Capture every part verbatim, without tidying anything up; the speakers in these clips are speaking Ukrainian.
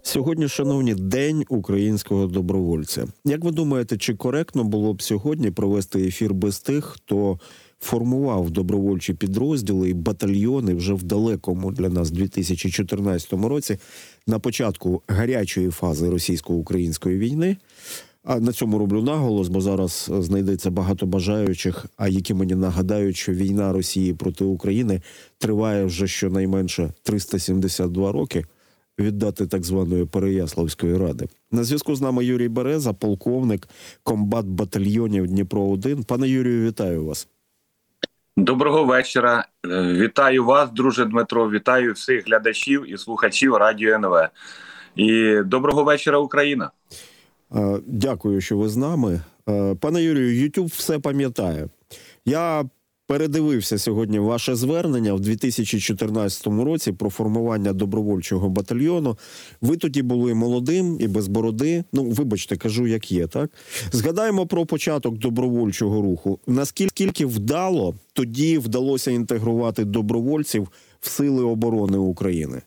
Сьогодні, шановні, День українського добровольця. Як ви думаєте, чи коректно було б сьогодні провести ефір без тих, хто формував добровольчі підрозділи і батальйони вже в далекому для нас дві тисячі чотирнадцятому році, на початку гарячої фази російсько-української війни? А на цьому роблю наголос, бо зараз знайдеться багато бажаючих, а які мені нагадають, що війна Росії проти України триває вже щонайменше триста сімдесят два роки, віддати так званої Переяславської ради. На зв'язку з нами Юрій Береза, полковник, комбат батальйонів Дніпро один. Пане Юрію, вітаю вас. Доброго вечора. Вітаю вас, друже Дмитро, вітаю всіх глядачів і слухачів Радіо ен ве. І доброго вечора, Україна. Дякую, що ви з нами. Пане Юрію, YouTube все пам'ятає. Я передивився сьогодні ваше звернення в дві тисячі чотирнадцятому році про формування добровольчого батальйону. Ви тоді були молодим і без бороди. Ну, вибачте, кажу, як є, так? Згадаємо про початок добровольчого руху. Наскільки вдало тоді вдалося інтегрувати добровольців в Сили оборони України?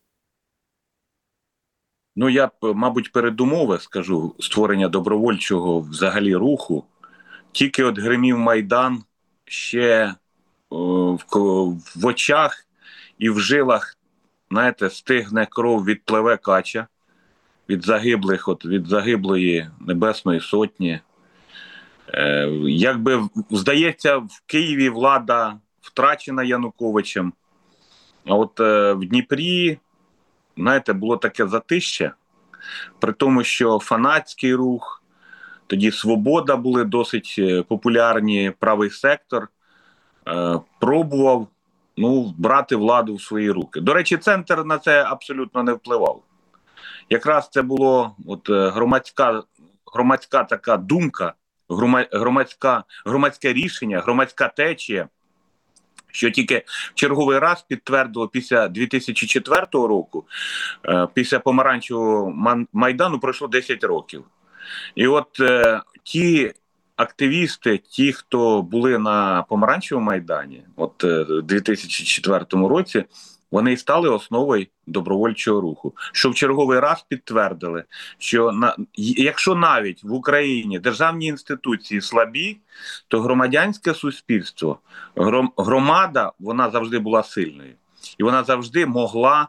Ну, я б, мабуть, передумови скажу створення добровольчого взагалі руху. Тільки от гримів Майдан, ще о, в, в очах і в жилах, знаєте, стигне кров від Плеве Кача, від загиблих, от від загиблої Небесної Сотні. Е, якби, здається, в Києві влада втрачена Януковичем, а от е, в Дніпрі, знаєте, було таке затище, при тому, що фанатський рух, тоді «Свобода» були досить популярні, правий сектор, е, пробував ну, брати владу в свої руки. До речі, центр на це абсолютно не впливав. Якраз це було от, громадська, громадська така думка, громадська, громадське рішення, громадська течія, що тільки в черговий раз підтвердило після дві тисячі четвертого року, е, після помаранчевого Майдану пройшло десять років. І от е, ті активісти, ті, хто були на помаранчевому Майдані, от е, в дві тисячі четвертому році, вони стали основою добровольчого руху. Що в черговий раз підтвердили, що на, якщо навіть в Україні державні інституції слабі, то громадянське суспільство, гром, громада, вона завжди була сильною. І вона завжди могла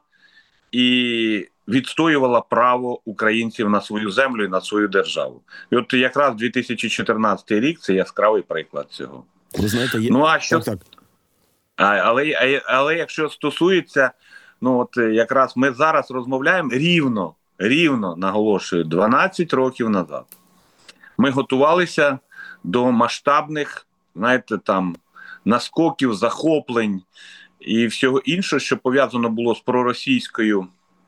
і відстоювала право українців на свою землю і на свою державу. І от якраз дві тисячі чотирнадцятий рік – це яскравий приклад цього. Ви знаєте, є... Ну, а що... так, так. А, але, але, але якщо стосується, ну от якраз ми зараз розмовляємо рівно, рівно, наголошую, дванадцять років назад. Ми готувалися до масштабних, знаєте, там, наскоків, захоплень і всього іншого, що пов'язано було з проросійською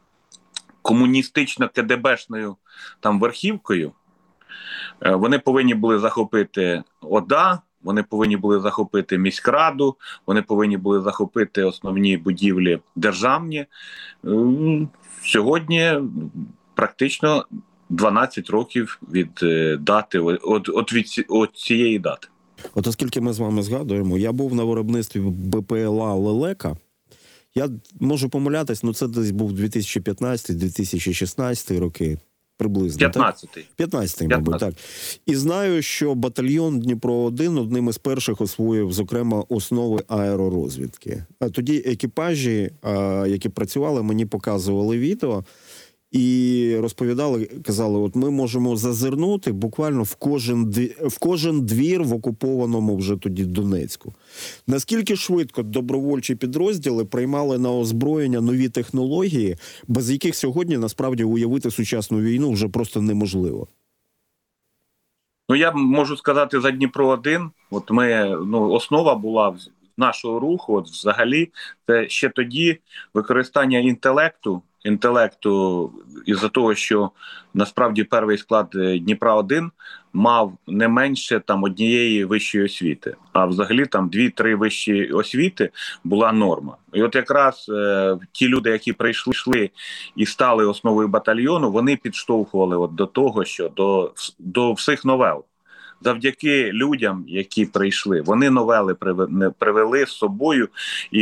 комуністично-КДБшною там верхівкою. Вони повинні були захопити ОДА, вони повинні були захопити міськраду, вони повинні були захопити основні будівлі державні. Сьогодні практично дванадцять років від дати, от, от від от цієї дати. От оскільки ми з вами згадуємо, я був на виробництві БПЛА «Лелека». Я можу помилятись, ну це десь був дві тисячі п'ятнадцятий - дві тисячі шістнадцятий роки. Приблизно, п'ятнадцятий. п'ятнадцятий, мабуть, так. І знаю, що батальйон Дніпро один одним із перших освоїв, зокрема, основи аеророзвідки. А тоді екіпажі, які працювали, мені показували відео і розповідали, казали, от ми можемо зазирнути буквально в кожен, в кожен двір в окупованому вже тоді Донецьку. Наскільки швидко добровольчі підрозділи приймали на озброєння нові технології, без яких сьогодні, насправді, уявити сучасну війну вже просто неможливо? Ну, я можу сказати за Дніпро один. От ми, ну, основа була нашого руху, от взагалі, це ще тоді використання інтелекту, інтелекту із-за того, що насправді перший склад Дніпра один мав не менше там однієї вищої освіти, а взагалі там дві-три вищі освіти була норма. І от якраз е, ті люди, які прийшли йшли і стали основою батальйону, вони підштовхували от до того, що до, до всіх новел. Завдяки людям, які прийшли, вони новели привели з собою і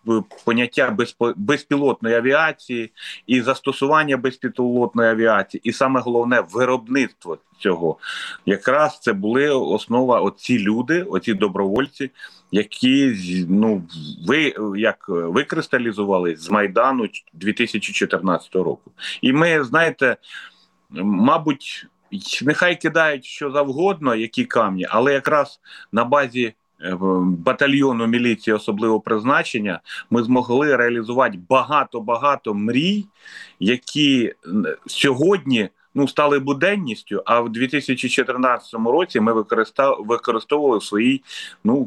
поняття безпілотної авіації і застосування безпілотної авіації, і саме головне виробництво цього. Якраз це були основа оці люди, оці добровольці, які ну ви як викристалізувались з Майдану дві тисячі чотирнадцятого року. І ми, знаєте, мабуть, нехай кидають що завгодно, які камні, але якраз на базі батальйону міліції особливого призначення ми змогли реалізувати багато-багато мрій, які сьогодні ну, стали буденністю, а в дві тисячі чотирнадцятому році ми використовували в своїй, ну,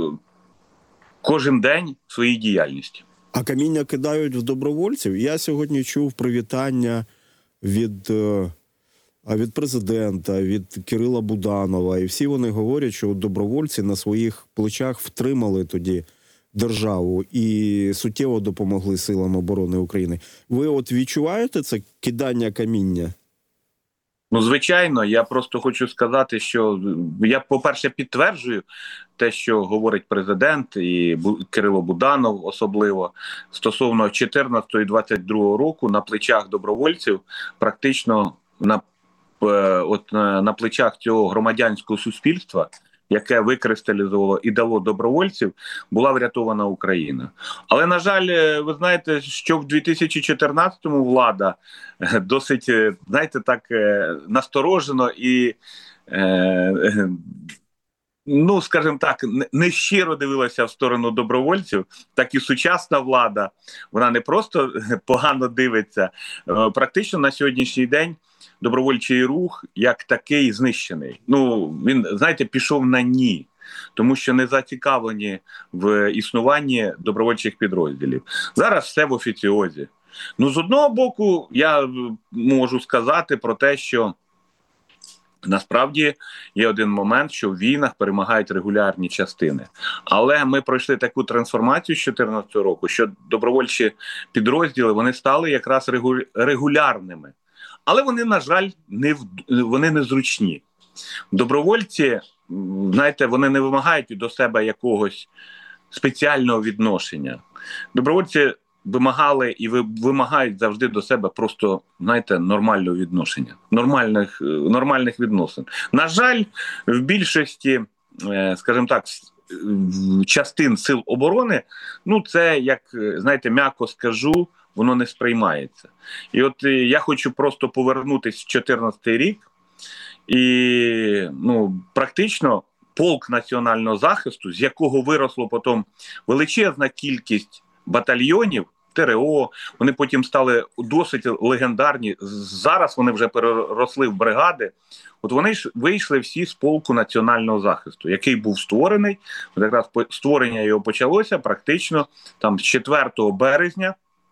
кожен день в своїй діяльності. А каміння кидають в добровольців? Я сьогодні чув привітання від... А від президента, від Кирила Буданова, і всі вони говорять, що добровольці на своїх плечах втримали тоді державу і суттєво допомогли силам оборони України. Ви от відчуваєте це кидання каміння? Ну, звичайно, я просто хочу сказати, що я, по-перше, підтверджую те, що говорить президент і Кирило Буданов особливо, стосовно чотирнадцятого і двадцять другого року на плечах добровольців практично на от на плечах цього громадянського суспільства, яке викристалізувало і дало добровольців, була врятована Україна. Але, на жаль, ви знаєте, що в дві тисячі чотирнадцятому влада досить, знаєте, так насторожено і, е, ну, скажімо так, не щиро дивилася в сторону добровольців, так і сучасна влада, вона не просто погано дивиться, практично на сьогоднішній день добровольчий рух як такий знищений. Ну, він, знаєте, пішов на ні, тому що не зацікавлені в існуванні добровольчих підрозділів. Зараз все в офіціозі. Ну, з одного боку, я можу сказати про те, що насправді є один момент, що в війнах перемагають регулярні частини. Але ми пройшли таку трансформацію з дві тисячі чотирнадцятого року, що добровольчі підрозділи, вони стали якраз регулярними. Але вони, на жаль, не вони незручні. Добровольці, знаєте, вони не вимагають до себе якогось спеціального відношення. Добровольці вимагали і вимагають завжди до себе просто, знаєте, нормального відношення, нормальних, нормальних відносин. На жаль, в більшості, скажімо так, частин сил оборони, ну це, як, знаєте, м'яко скажу, воно не сприймається. І от я хочу просто повернутися в чотирнадцятий рік, і ну, практично полк національного захисту, з якого виросло потім величезна кількість батальйонів, ТРО, вони потім стали досить легендарні, зараз вони вже переросли в бригади, от вони ж вийшли всі з полку національного захисту, який був створений, от якраз створення його почалося практично там з четвертого березня,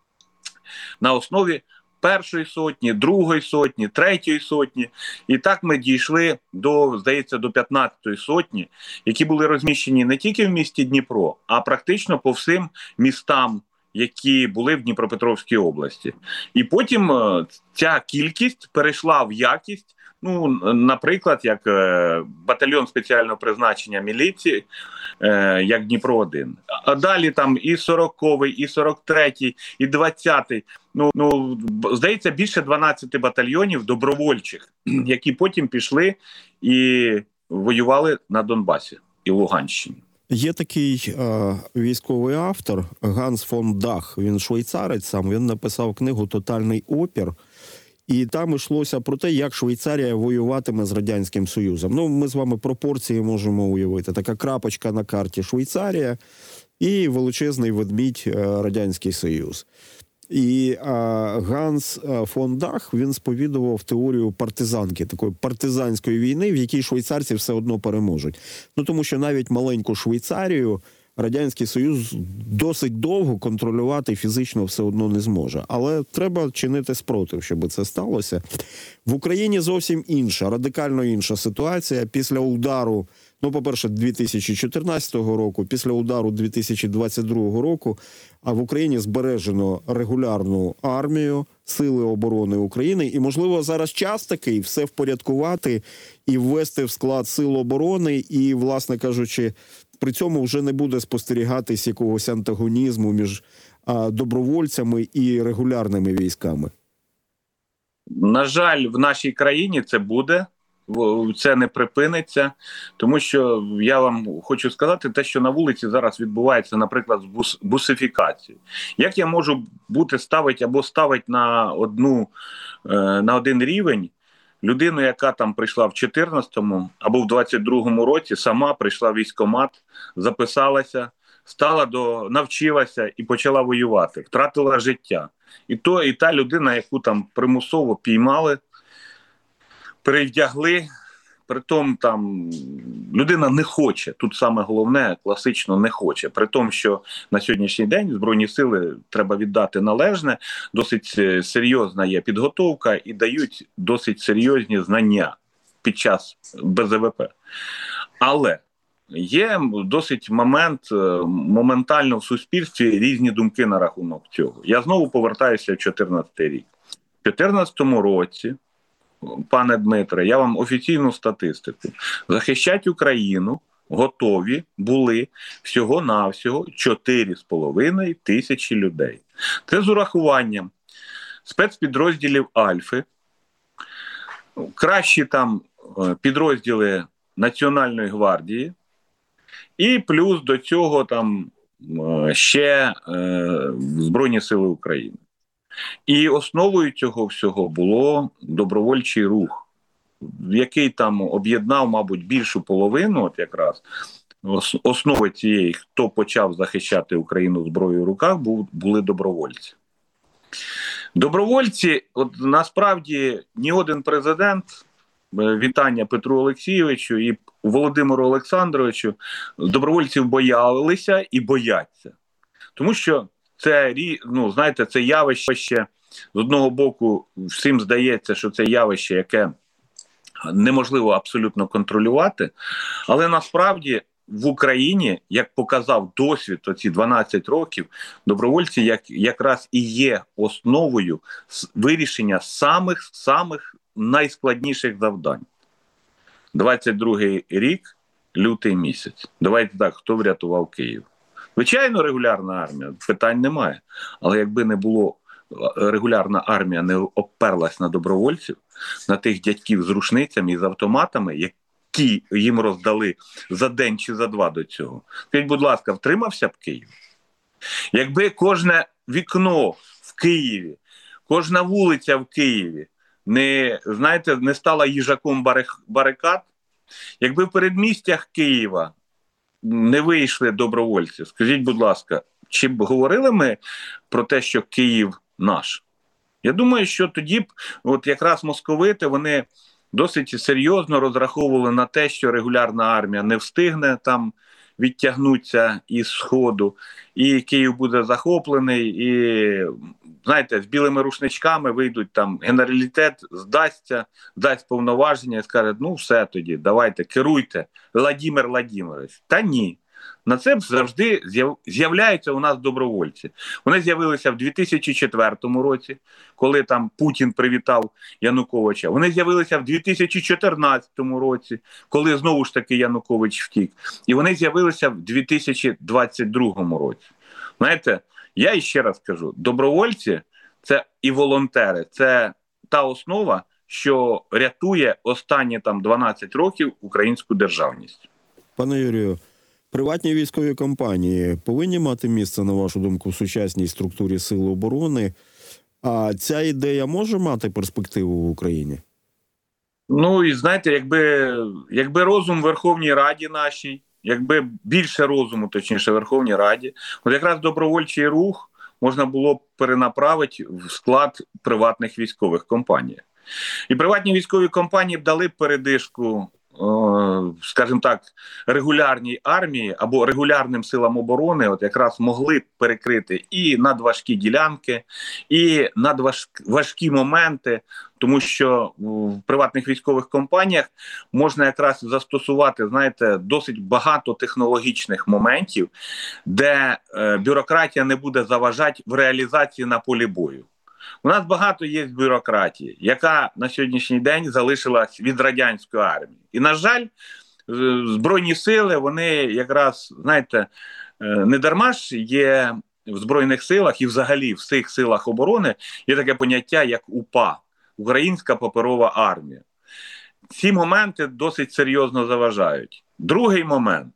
на основі першої сотні, другої сотні, третьої сотні. І так ми дійшли до, здається, до п'ятнадцятої сотні, які були розміщені не тільки в місті Дніпро, а практично по всім містам, які були в Дніпропетровській області. І потім ця кількість перейшла в якість, ну, наприклад, як батальйон спеціального призначення міліції, як Дніпро один. А далі там і сороковий, і сорок третій, і двадцятий. Ну, ну, здається, більше дванадцяти батальйонів добровольчих, які потім пішли і воювали на Донбасі і Луганщині. Є такий е, військовий автор Ганс фон Дах, він швейцарець сам, він написав книгу «Тотальний опір». І там йшлося про те, як Швейцарія воюватиме з Радянським Союзом. Ну, ми з вами пропорції можемо уявити. Така крапочка на карті Швейцарія і величезний ведмідь Радянський Союз. І а, Ганс фон Дах, він сповідував теорію партизанки, такої партизанської війни, в якій швейцарці все одно переможуть. Ну, тому що навіть маленьку Швейцарію Радянський Союз досить довго контролювати фізично все одно не зможе. Але треба чинити спротив, щоб це сталося. В Україні зовсім інша, радикально інша ситуація. Після удару, ну, по-перше, дві тисячі чотирнадцятого року, після удару дві тисячі двадцять другого року, а в Україні збережено регулярну армію, сили оборони України. І, можливо, зараз час такий все впорядкувати і ввести в склад сил оборони і, власне кажучи, при цьому вже не буде спостерігатись якогось антагонізму між а, добровольцями і регулярними військами? На жаль, в нашій країні це буде, це не припиниться, тому що я вам хочу сказати те, що на вулиці зараз відбувається, наприклад, з бус, бусифікацією. Як я можу бути ставити або ставити на одну на один рівень людину, яка там прийшла в чотирнадцятому або в двадцять другому році, сама прийшла в військкомат, записалася, стала до навчилася і почала воювати, втратила життя. І то, і та людина, яку там примусово піймали, перевдягли, притом там людина не хоче, тут саме головне, класично не хоче. При тому, що на сьогоднішній день Збройні сили, треба віддати належне, досить серйозна є підготовка і дають досить серйозні знання під час Б З В П. Але є досить момент, моментально в суспільстві різні думки на рахунок цього. Я знову повертаюся в чотирнадцятий рік. У чотирнадцятому році, пане Дмитре, я вам офіційну статистику. Захищати Україну готові були всього-навсього чотири з половиною тисячі людей. Це з урахуванням спецпідрозділів Альфи, кращі там підрозділи Національної гвардії, і плюс до цього там ще е, Збройні сили України. І основою цього всього було добровольчий рух, який там об'єднав, мабуть, більшу половину, от якраз основи цієї, хто почав захищати Україну зброєю в руках, були добровольці. Добровольці, от насправді, ні один президент, вітання Петру Олексійовичу і Володимиру Олександровичу, добровольців боялися і бояться. Тому що це, ну, знаєте, це явище, з одного боку, всім здається, що це явище, яке неможливо абсолютно контролювати, але насправді в Україні, як показав досвід оці дванадцять років, добровольці як, якраз і є основою вирішення самих, самих найскладніших завдань. двадцять другий рік, лютий місяць. Давайте так, хто врятував Київ? Звичайно, регулярна армія, питань немає. Але якби не було, регулярна армія не оперлась на добровольців, на тих дядьків з рушницями і з автоматами, які їм роздали за день чи за два до цього. Скажіть, будь ласка, втримався б Київ? Якби кожне вікно в Києві, кожна вулиця в Києві не, знаєте, не стала їжаком барикад, якби в передмістях Києва не вийшли добровольці, скажіть, будь ласка, чи б говорили ми про те, що Київ наш? Я думаю, що тоді б от якраз московити, вони досить серйозно розраховували на те, що регулярна армія не встигне там відтягнутися із Сходу, і Київ буде захоплений, і, знаєте, з білими рушничками вийдуть там, генералітет здасться, дасть повноваження і скаже, ну все тоді, давайте, керуйте, Владимир Владимирович. Та ні. На це завжди з'являються у нас добровольці. Вони з'явилися в дві тисячі четвертому році, коли там Путін привітав Януковича. Вони з'явилися в дві тисячі чотирнадцятому році, коли знову ж таки Янукович втік. І вони з'явилися в дві тисячі двадцять другому році. Знаєте, я іще раз кажу, добровольці це і волонтери, це та основа, що рятує останні там дванадцять років українську державність. Пане Юрію, приватні військові компанії повинні мати місце, на вашу думку, в сучасній структурі Сил оборони. А ця ідея може мати перспективу в Україні? Ну, і знаєте, якби, якби розум в Верховній Раді нашій, якби більше розуму, точніше, в Верховній Раді, от якраз добровольчий рух можна було б перенаправити в склад приватних військових компаній. І приватні військові компанії б дали передишку, скажімо так, регулярній армії або регулярним силам оборони, от якраз могли перекрити і надважкі ділянки, і надважкі моменти, тому що в приватних військових компаніях можна якраз застосувати, знаєте, досить багато технологічних моментів, де е, бюрократія не буде заважати в реалізації на полі бою. У нас багато є бюрократії, яка на сьогоднішній день залишилась від радянської армії. І, на жаль, Збройні сили, вони якраз, знаєте, не дарма ж є в Збройних силах і взагалі в всіх силах оборони є таке поняття, як УПА – Українська паперова армія. Ці моменти досить серйозно заважають. Другий момент.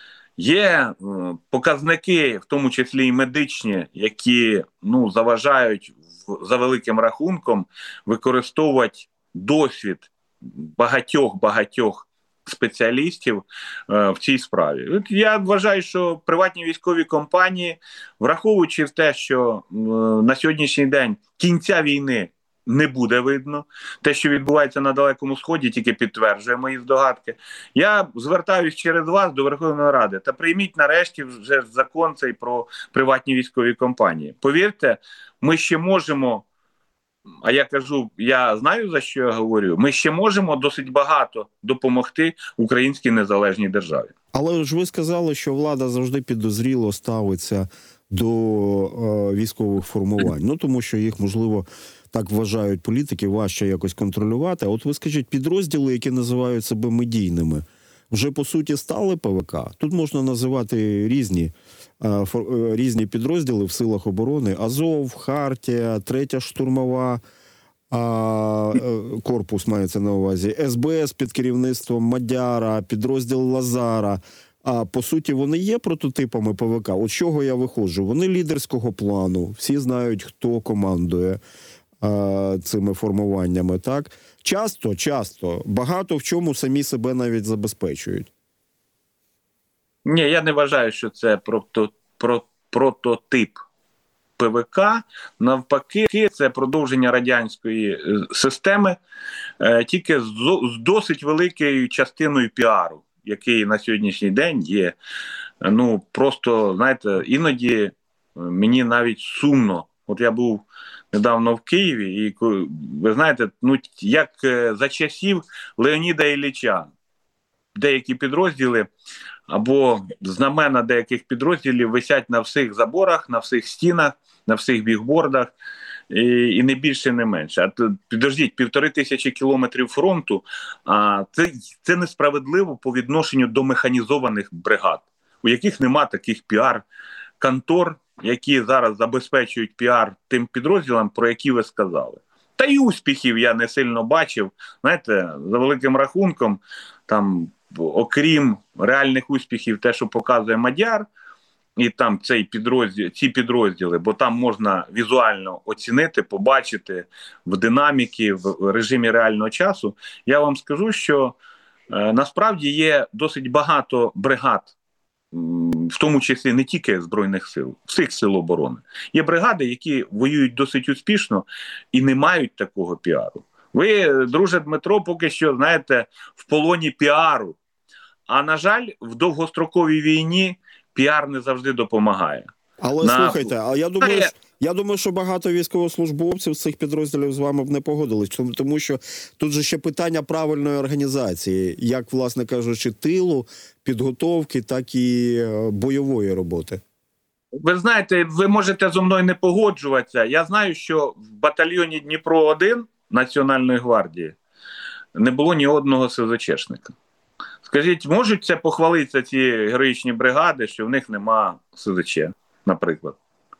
Є показники, в тому числі і медичні, які ну, заважають за великим рахунком використовувати досвід багатьох-багатьох спеціалістів е, в цій справі. Я вважаю, що приватні військові компанії, враховуючи те, що е, на сьогоднішній день кінця війни не буде видно, те, що відбувається на Далекому Сході, тільки підтверджує мої здогадки. Я звертаюсь через вас до Верховної Ради та прийміть нарешті вже закон цей про приватні військові компанії. Повірте, ми ще можемо, а я кажу, я знаю, за що я говорю, ми ще можемо досить багато допомогти українській незалежній державі. Але ж ви сказали, що влада завжди підозріло ставиться до е, військових формувань. Ну, тому що їх, можливо, так вважають політики, важче якось контролювати. А от ви скажіть, підрозділи, які називають себе медійними, вже по суті стали ПВК? Тут можна називати різні, е, фор, е, різні підрозділи в силах оборони. Азов, Хартія, Третя штурмова, а, е, корпус мається на увазі, ес бе ес під керівництвом Мадяра, підрозділ Лазара. А по суті вони є прототипами ПВК. От з чого я виходжу? Вони лідерського плану, всі знають, хто командує а, цими формуваннями, так? Часто, часто, багато в чому самі себе навіть забезпечують. Ні, я не вважаю, що це прото, про, прототип ПВК. Навпаки, це продовження радянської системи, е, тільки з, з досить великою частиною піару, який на сьогоднішній день є, ну, просто, знаєте, іноді мені навіть сумно. От я був недавно в Києві, і, ви знаєте, ну, як за часів Леоніда Ілліча, деякі підрозділи або знамена деяких підрозділів висять на всіх заборах, на всіх стінах, на всіх бігбордах, і, і не більше, не менше. А то, підождіть, півтори тисячі кілометрів фронту, а це, це несправедливо по відношенню до механізованих бригад, у яких нема таких піар-контор, які зараз забезпечують піар тим підрозділам, про які ви сказали. Та й успіхів я не сильно бачив. Знаєте, за великим рахунком, там, окрім реальних успіхів, те, що показує Мадяр, і там цей підрозділ, ці підрозділи, бо там можна візуально оцінити, побачити в динаміці, в режимі реального часу, я вам скажу, що е, насправді є досить багато бригад, в тому числі не тільки Збройних сил, всіх сил оборони. Є бригади, які воюють досить успішно і не мають такого піару. Ви, друже Дмитро, поки що, знаєте, в полоні піару. А, на жаль, в довгостроковій війні піар не завжди допомагає. Але На... слухайте, а я думаю, що, я думаю, що багато військовослужбовців з цих підрозділів з вами б не погодились, тому що тут же ще питання правильної організації, як, власне кажучи, тилу, підготовки, так і бойової роботи. Ви знаєте, ви можете зі мною не погоджуватися. Я знаю, що в батальйоні Дніпро один Національної гвардії не було ні одного ес зет чешника. Скажіть, можуть це похвалитися ці героїчні бригади, що в них нема ес зет че, наприклад?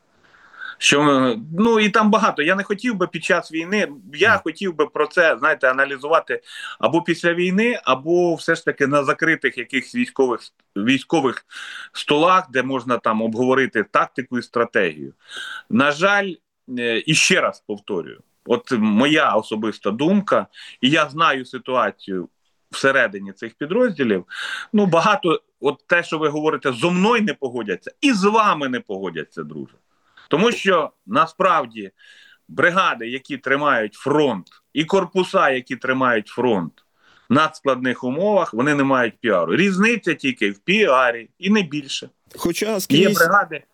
Що, ну і там багато. Я не хотів би під час війни, я хотів би про це, знаєте, аналізувати або після війни, або все ж таки на закритих якихось військових, військових столах, де можна там обговорити тактику і стратегію. На жаль, і ще раз повторюю, от моя особиста думка, і я знаю ситуацію всередині цих підрозділів, ну багато, от те, що ви говорите, зо мною не погодяться, і з вами не погодяться, друже. Тому що, насправді, бригади, які тримають фронт, і корпуса, які тримають фронт в надскладних умовах, вони не мають піару. Різниця тільки в піарі, і не більше. Хоча скрізь, є бригади,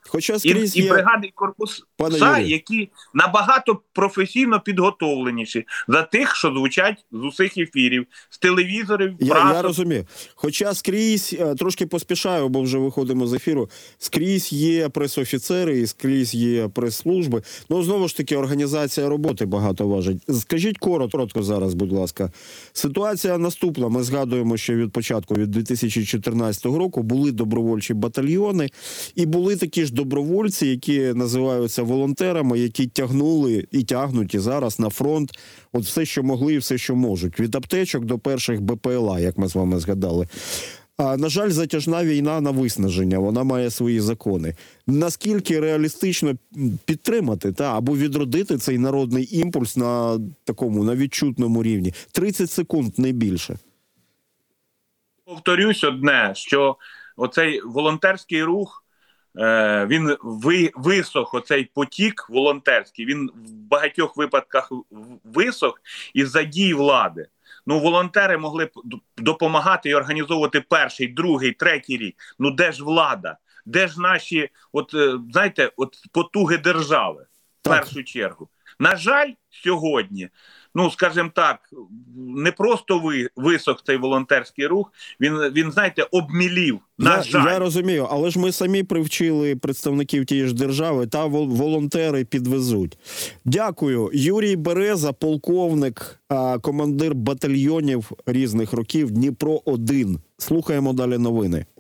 Хоча І, скрізь і є... бригади, і корпуса, які набагато професійно підготовленіші за тих, що звучать з усіх ефірів, з телевізорів, Я, прасу. я розумію. Хоча скрізь, трошки поспішаю, бо вже виходимо з ефіру, скрізь є пресофіцери і скрізь є прес-служби. Ну, знову ж таки, організація роботи багато важить. Скажіть коротко зараз, будь ласка. Ситуація наступна. Ми згадуємо, що від початку, від дві тисячі чотирнадцятого року, були добровольчі батальйони і були такі ж добровольці, які називаються волонтерами, які тягнули і тягнуть і зараз на фронт от все, що могли і все, що можуть. Від аптечок до перших Б П Л А, як ми з вами згадали. А, на жаль, затяжна війна на виснаження, вона має свої закони. Наскільки реалістично підтримати та або відродити цей народний імпульс на такому, на відчутному рівні? тридцять секунд, не більше. Повторюсь одне, що оцей волонтерський рух, він висох, оцей потік волонтерський, він в багатьох випадках висох із-за дій влади. Ну, волонтери могли б допомагати і організовувати перший, другий, третій рік. Ну, де ж влада? Де ж наші, от, знаєте, от потуги держави, в першу чергу? На жаль, сьогодні, ну, скажімо так, не просто ви, висох цей волонтерський рух, він, він знаєте, обмілів. На я, жаль. Я розумію, але ж ми самі привчили представників тієї ж держави, та волонтери підвезуть. Дякую. Юрій Береза, полковник, командир батальйонів різних років, Дніпро один. Слухаємо далі новини.